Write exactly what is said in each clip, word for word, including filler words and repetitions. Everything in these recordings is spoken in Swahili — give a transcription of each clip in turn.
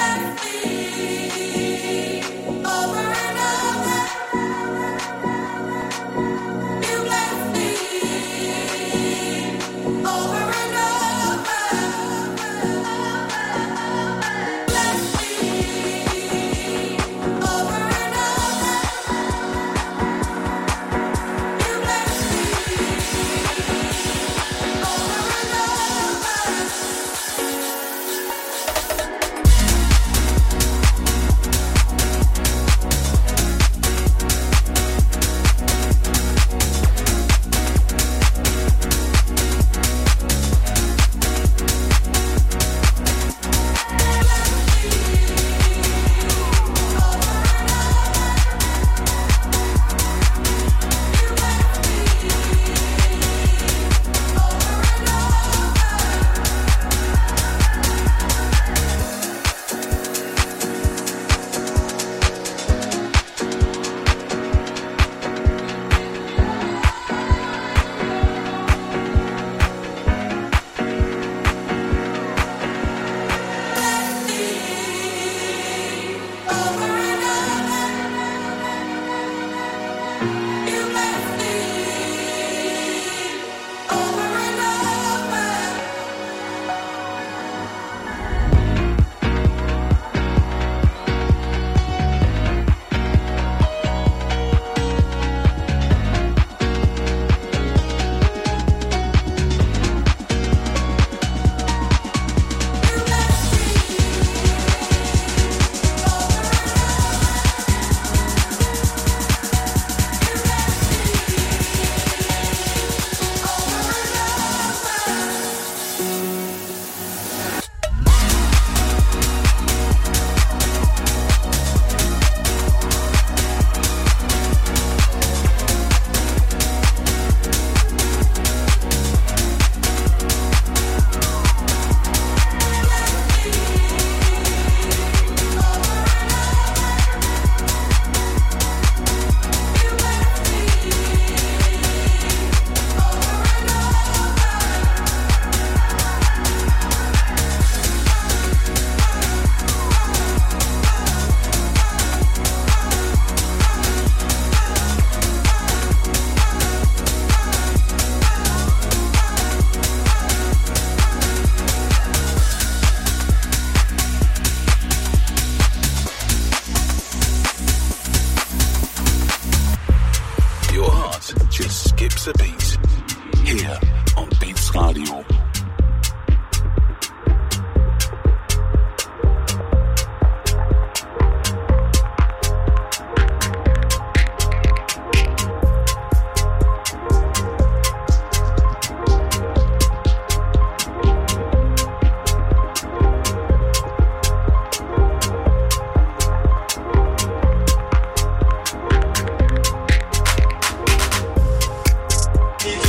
If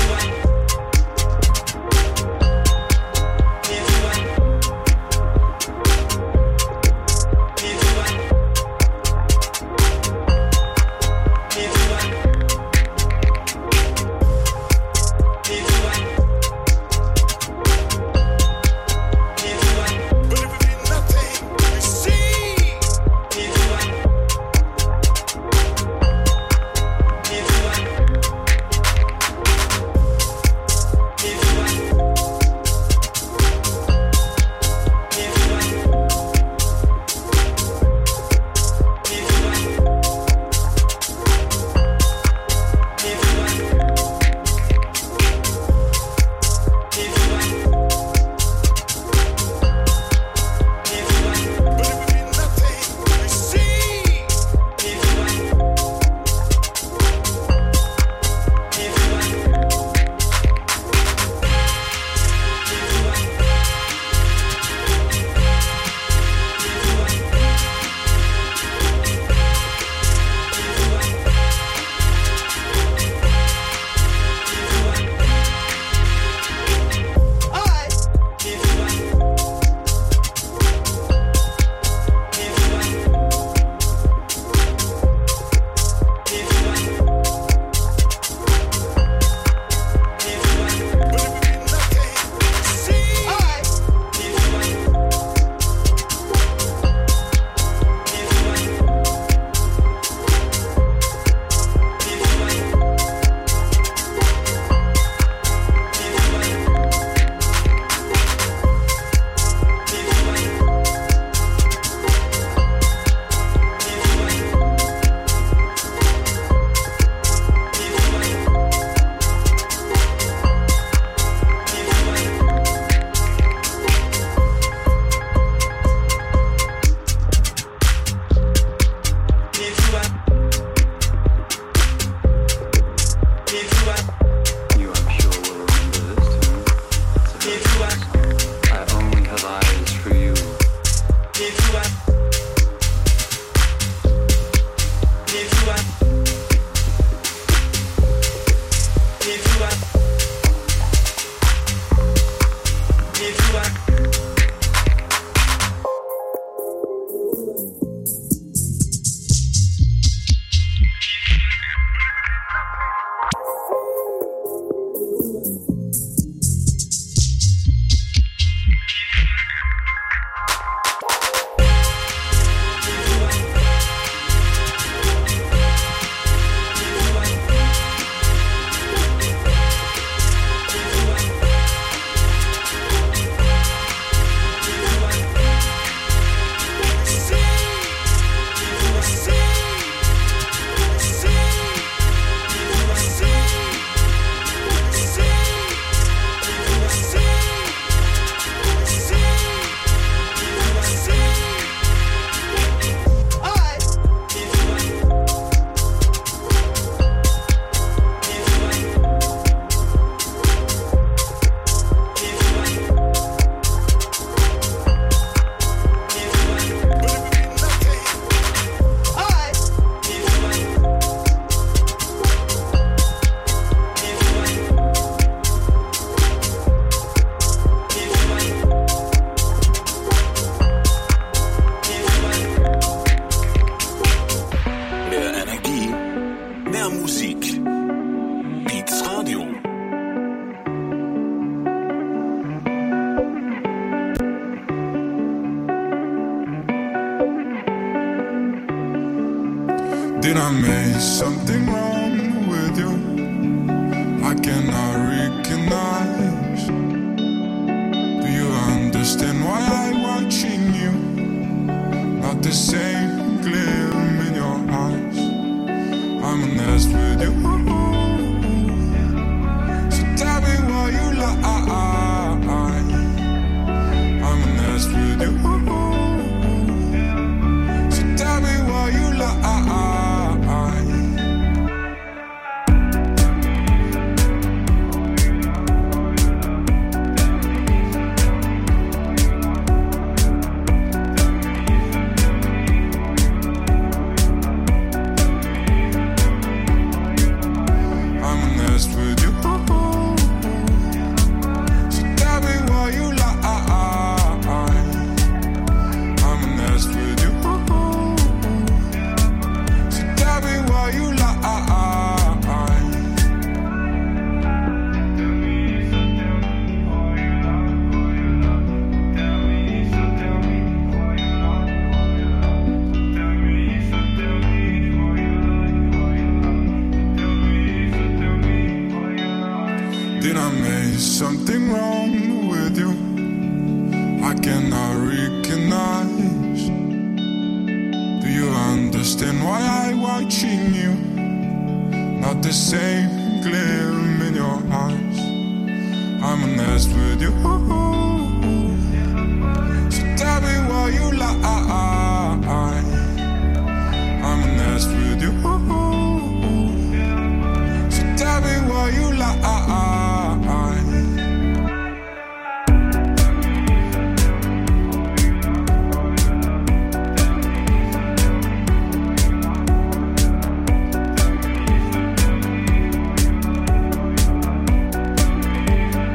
Did I make something wrong with you? I cannot recognize. Do you understand why I'm watching you? Not the same gleam in your eyes. I'm a mess with you. So tell me why you lie. I'm a mess with you. So tell me why you lie. Did I make something wrong with you? I cannot recognize. Do you understand why I'm watching you? Not the same gleam in your eyes. I'm a mess with you. So tell me why you lie. I'm a mess with you. So tell me why you lie.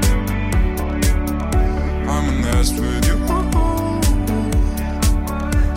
With you,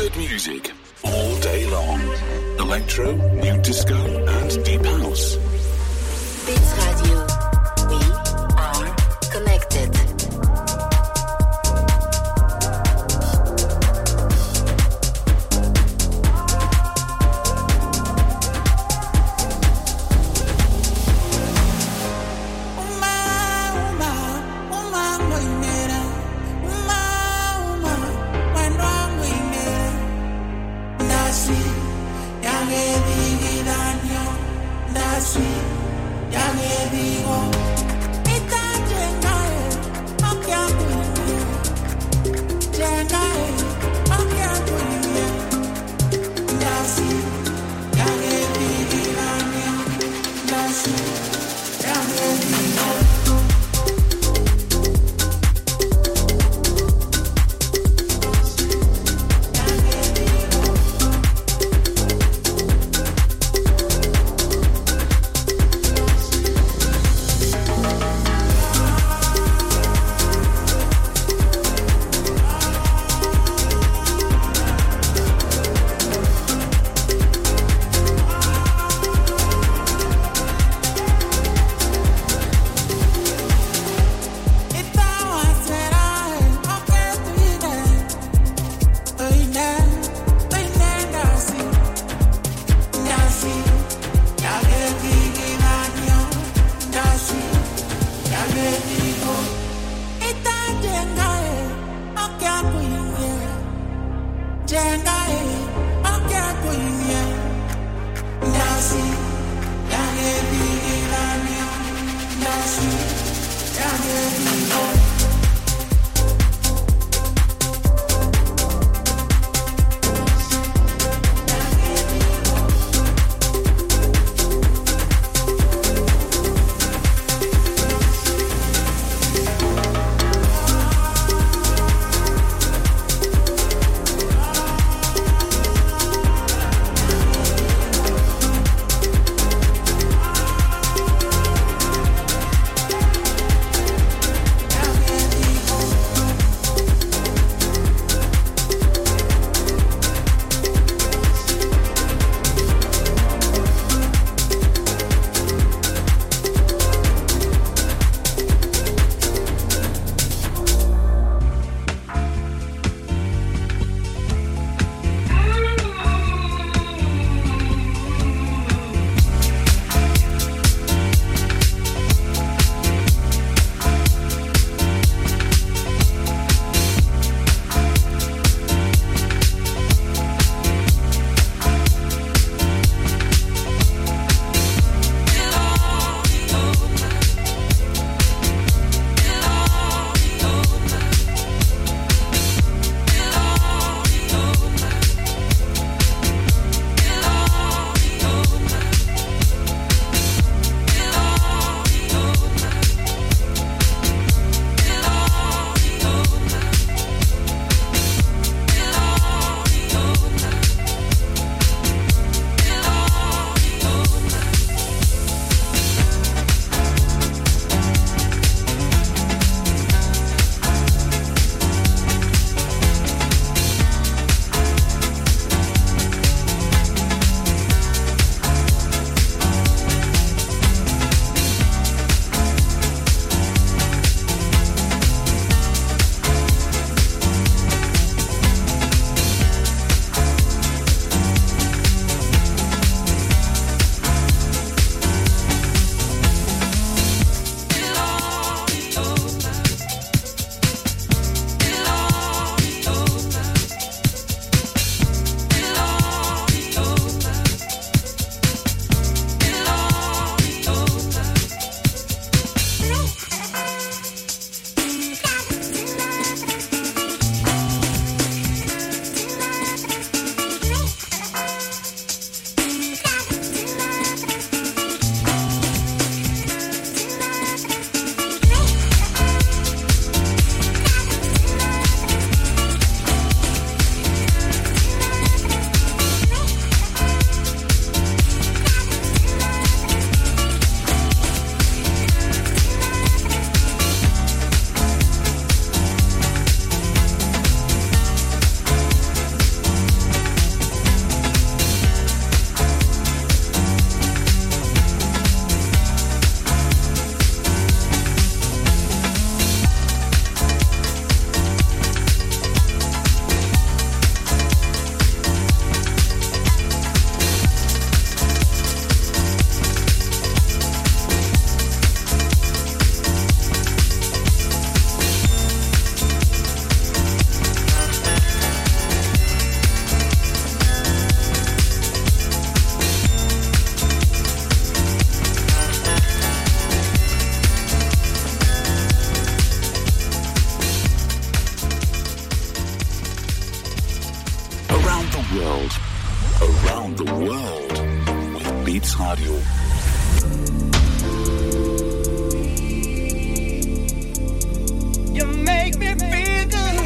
Good music all day long. Electro, new disco, and deep house. Beats Radio. We are connected. world. Around the world with Beats Radio. You make me feel good.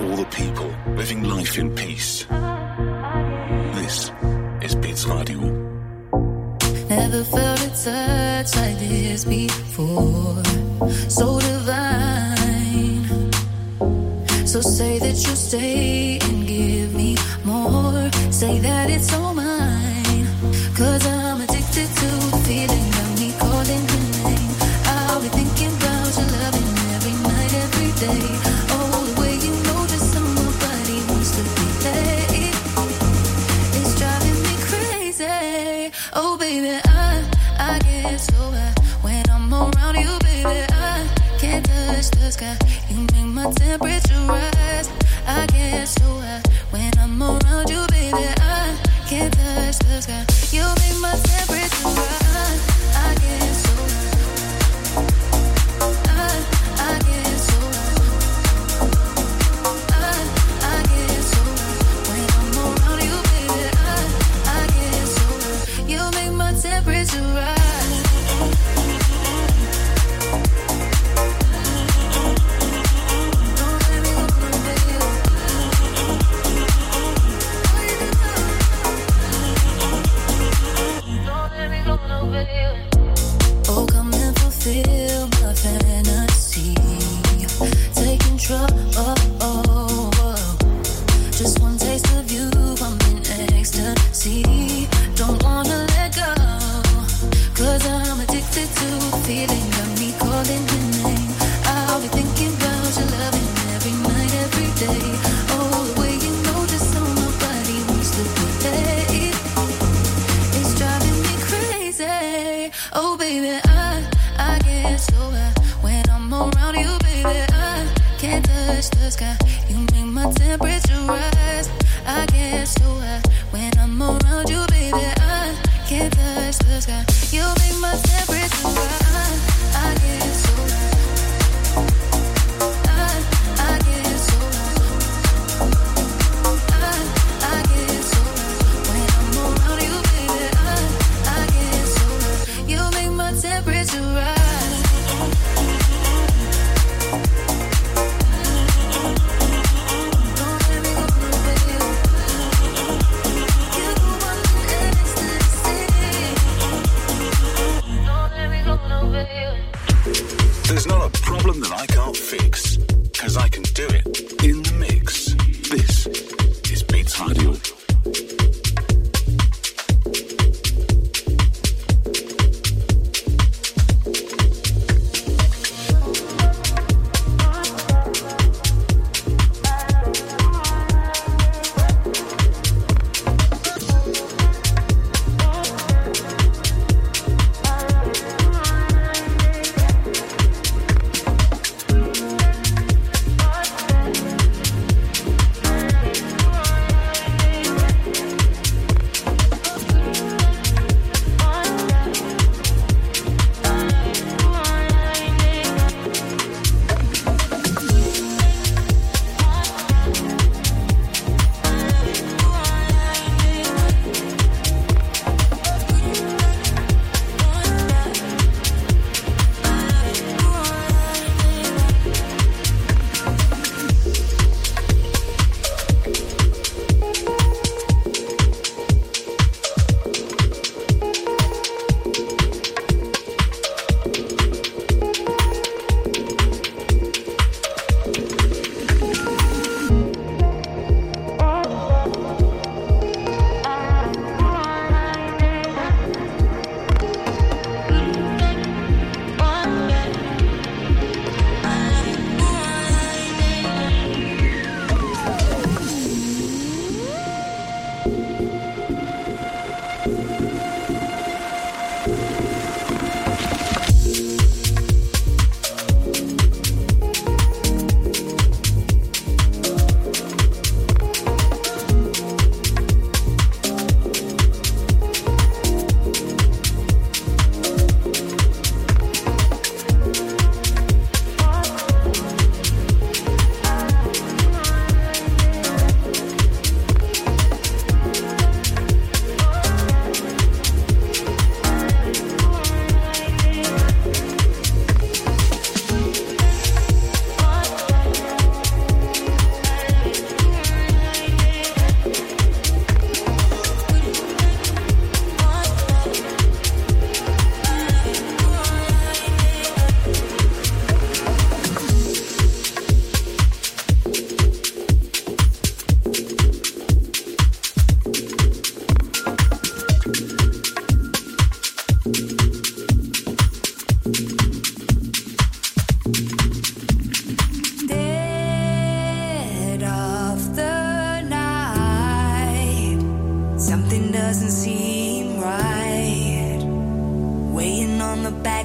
all the people living life in peace. This is Beats Radio. Never felt a touch like this before, so divine. So say that you'll stay and give me more. Say that it's all mine, cause I'm addicted to the feeling of me calling your name. I'll be thinking about your loving every night, every day. Oh, the way you know just somebody wants to be late. It's driving me crazy. Oh baby, I, I get so high when I'm around you, baby. I can't touch the sky. You make my temperature rise. I get so high when I'm around you, baby. I can't touch the sky. You make my temperature rise. I get so high. I, I get so high. I, I get so high when I'm around you, baby. I, I get so high. You make my temperature rise. Oh, come and fulfill my fantasy. Take control. Just one taste of you, I'm in ecstasy. Don't wanna let go, cause I'm addicted to the feeling of me calling your name. I'll be thinking about your loving every night, every day. Oh, the way you know just how my body wants to be late. It's driving me crazy. Oh baby, I, I get so high when I'm around you, baby. I can't touch the sky. You make my temperature rise. I get so high when I'm around you, baby. I can't touch the sky. You make my temperature rise. I get so high. I, I get so high. I, I get so high when I'm around you, baby. I, I get so high. You make my temperature rise. Don't let me go, baby.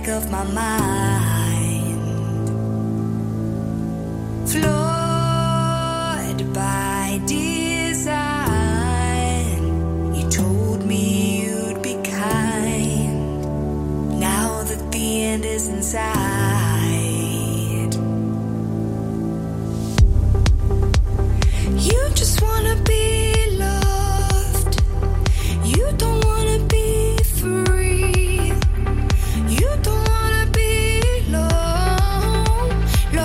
back of my mind, floored by design. You told me you'd be kind, now that the end is inside. You just wanna be loved, you don't wanna be free, you don't wanna be alone,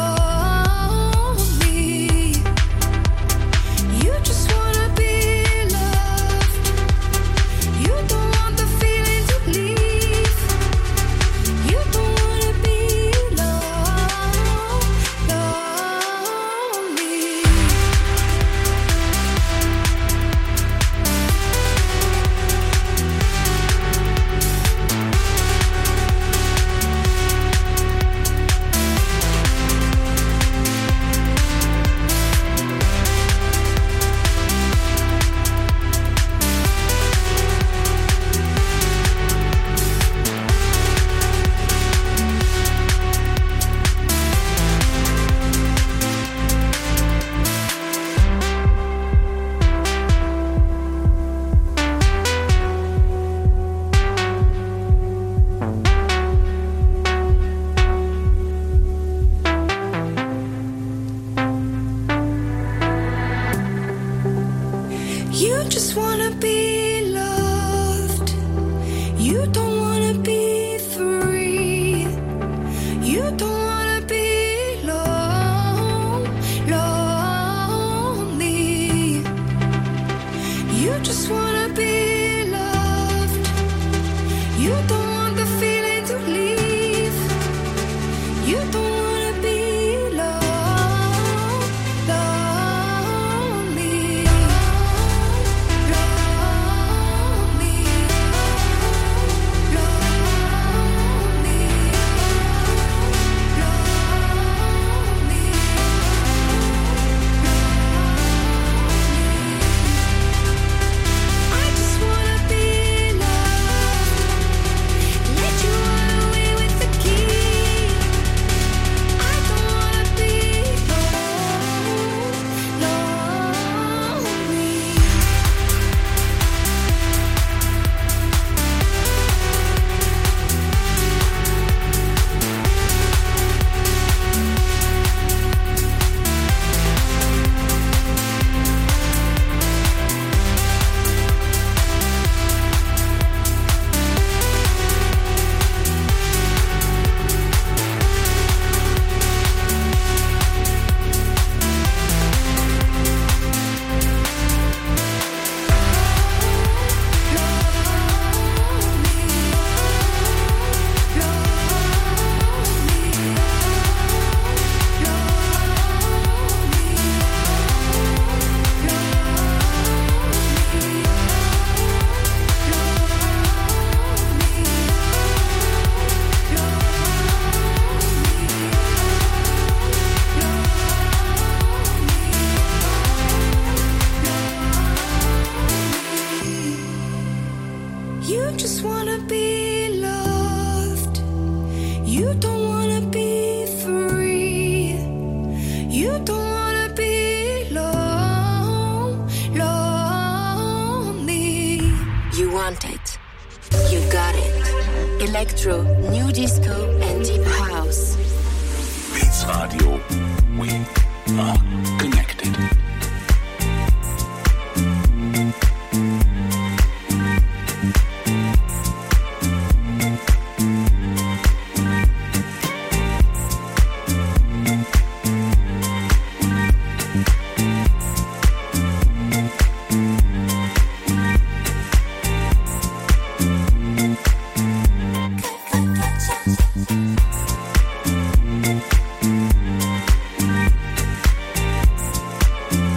lonely. You just wanna be loved, you don't want the feeling to leave, you don't wanna be alone, lonely. You just wanna be loved, you don't wanna be free, you don't wanna be alone, lonely. You just wanna be loved, you don't want the feeling to leave, you don't wanna be alone, lonely, lonely, lonely, I just wanna be loved, let you run away with the key. I don't wanna be alone, lonely. You just wanna be loved, you don't wanna be free, you don't wanna be alone, lonely. You want it. You got it. Electro, new disco, and deep house. Beats Radio. We are connected. You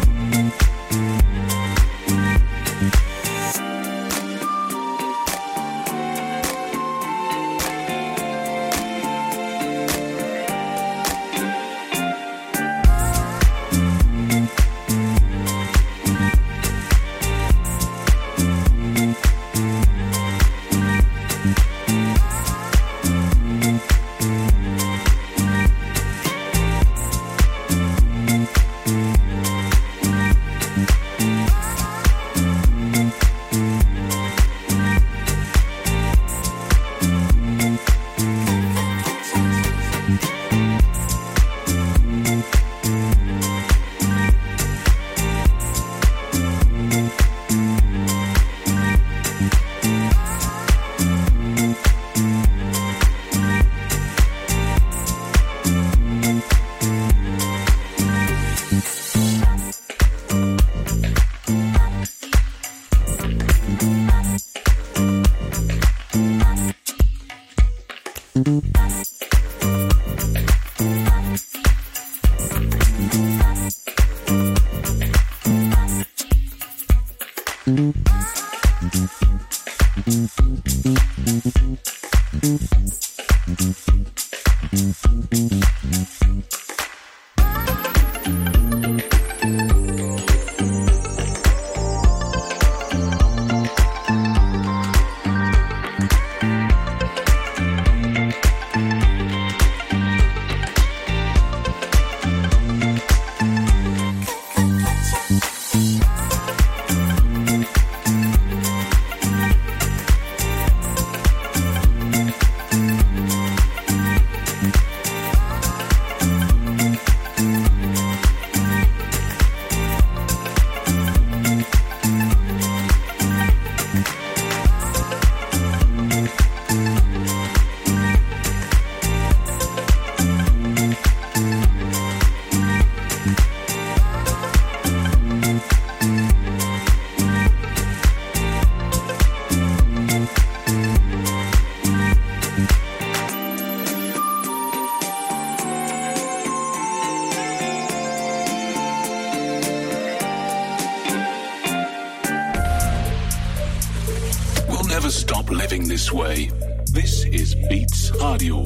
living this way. This is Beats Radio.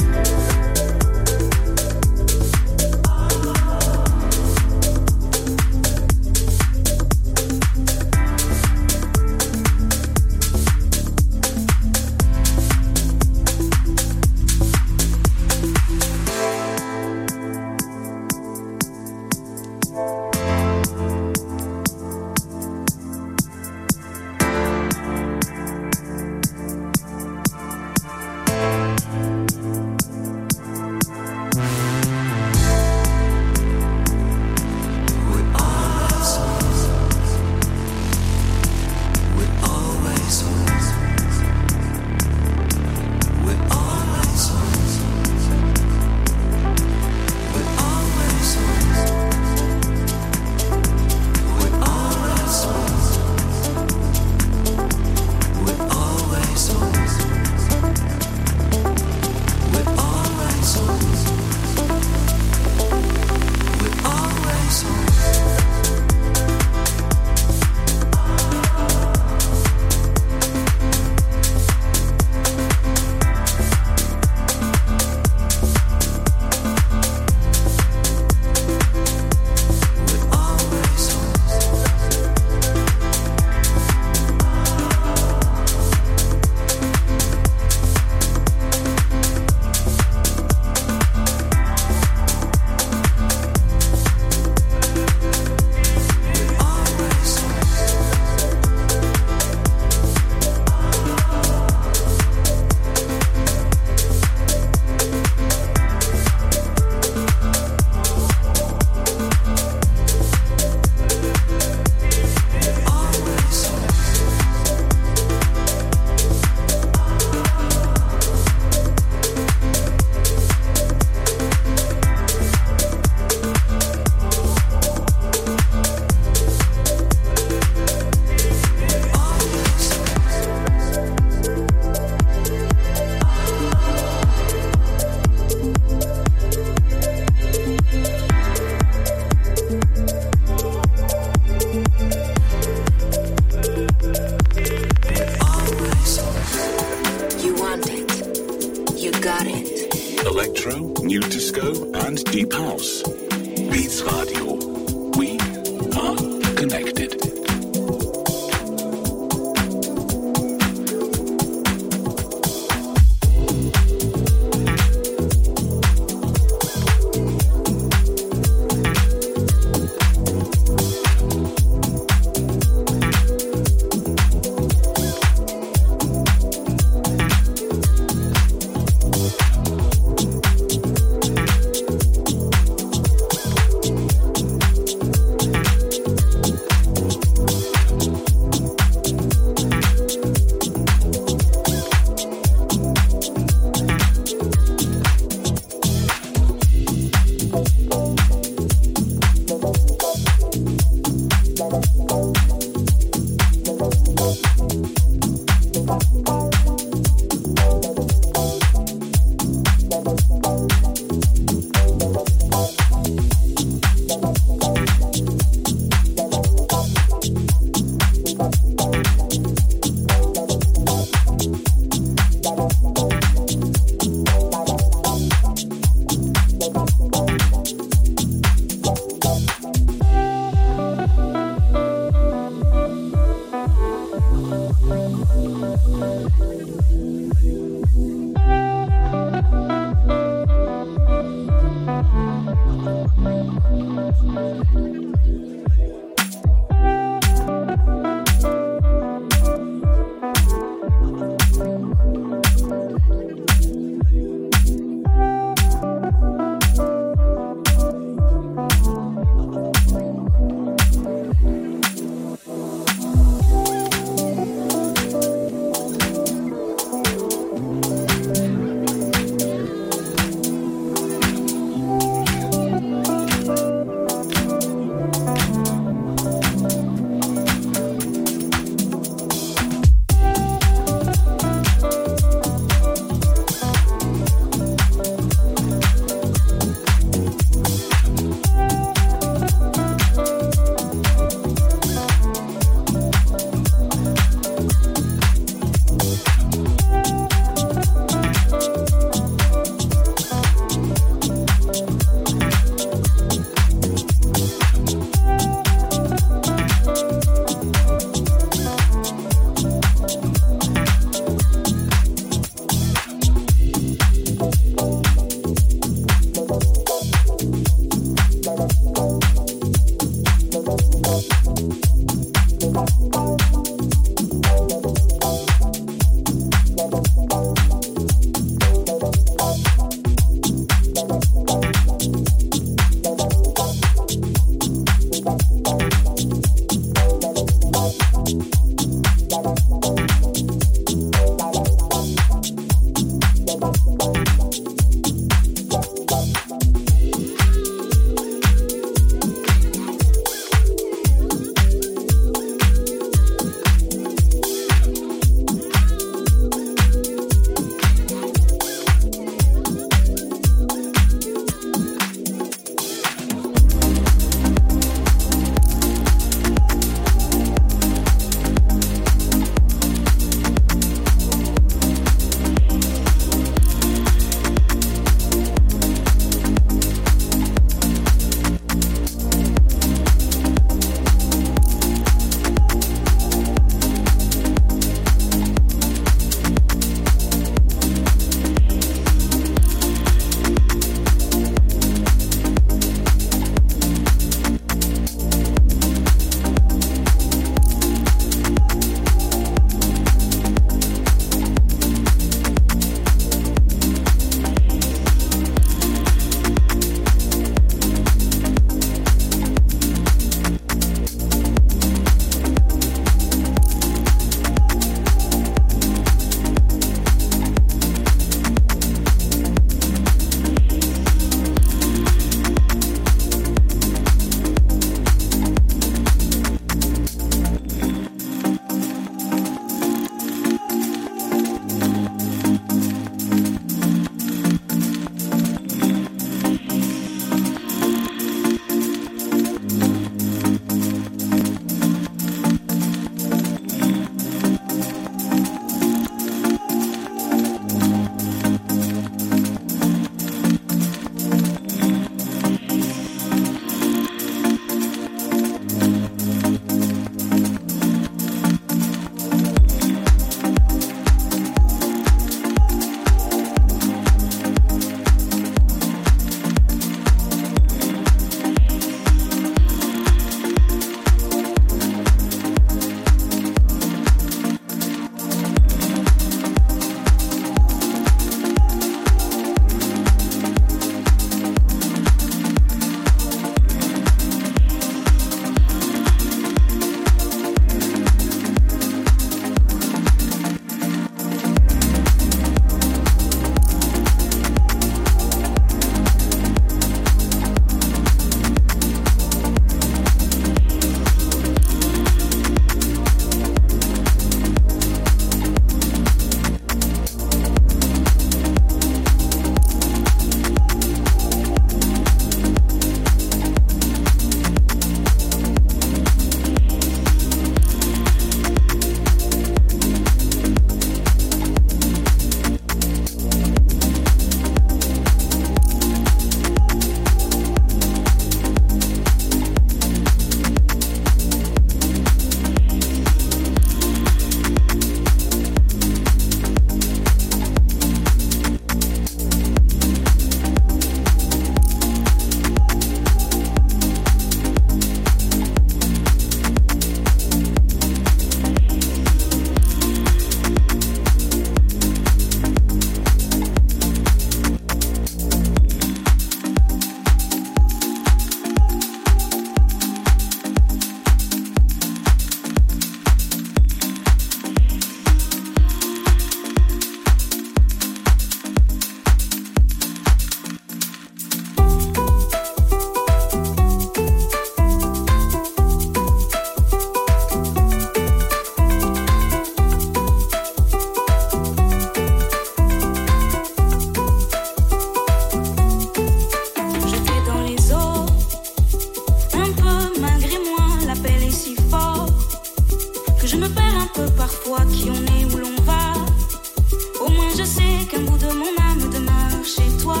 montre parfois qui on est, où l'on va. Au moins je sais qu'un bout de mon âme demeure chez toi.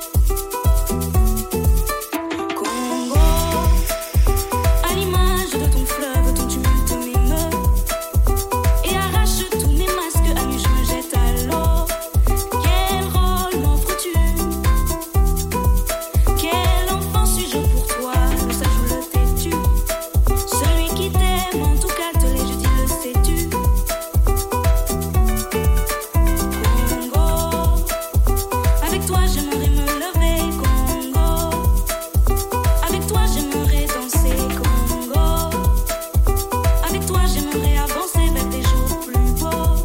Congo, à l'image de ton fleuve, ton tumulte m'émeut et arrache tous mes masques, à nu je me jette à l'eau. Quel rôle m'offres-tu? Quel enfant suis-je pour toi? Le sage ou le têtu? Celui qui t'aime, en tout cas te l'ai, je dis, le sais-tu? Congo, avec toi j'aimerais me lever. Congo, avec toi j'aimerais danser. Congo, avec toi j'aimerais avancer vers des jours plus beaux.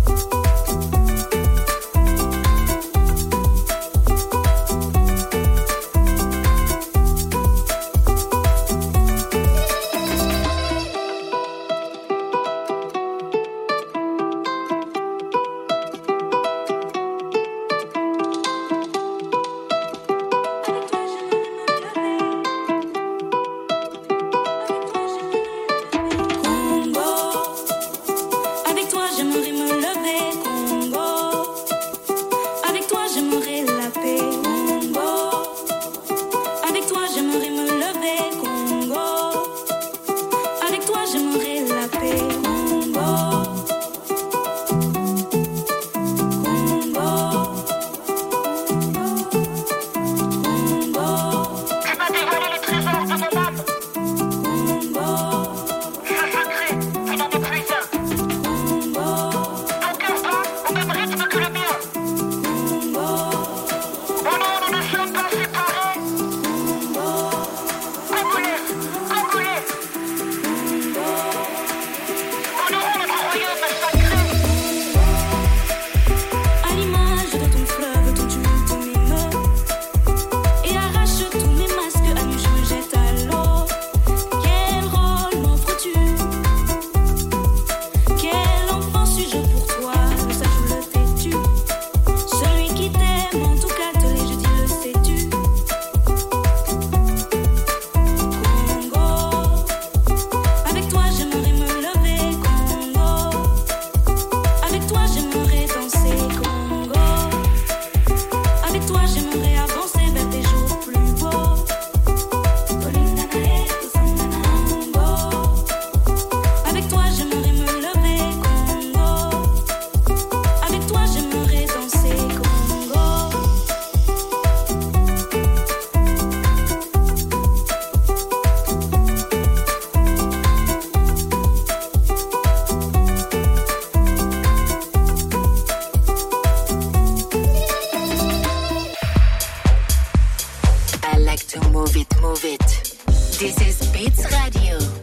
Congo, avec toi j'aimerais me lever. Congo, avec toi j'aimerais la paix. Congo, avec toi j'aimerais me lever. Congo, avec toi j'aimerais la paix. Congo, Congo, Congo. Tu m'as dévoilé les trésors de mon âme. Congo, Ce secret, tu n'en es plus un. Congo, Ton cœur bat au même rythme que le mien. Congo, Oh non, nous ne sommes pas séparés. Congolais, Congolais. Honorons notre royaume sacré. à l'image de ton fleuve, ton tumulte m'émeut et arrache tous mes masques, à nu je me jette à l'eau. Quel rôle m'offres-tu? Quel enfant suis-je pour toi? Le sage ou le têtu? Celui qui t'aime, en tout cas te l'ai, je dis, le sais-tu? Congo, avec toi j'aimerais me lever. Congo, avec toi j'aimerais danser. Congo, avec toi j'aimerais avancer vers des jours plus beaux. Congo, avec toi j'aimerais me lever. Congo, avec toi j'aimerais danser. Congo. I like to move it, move it. This is Beats Radio.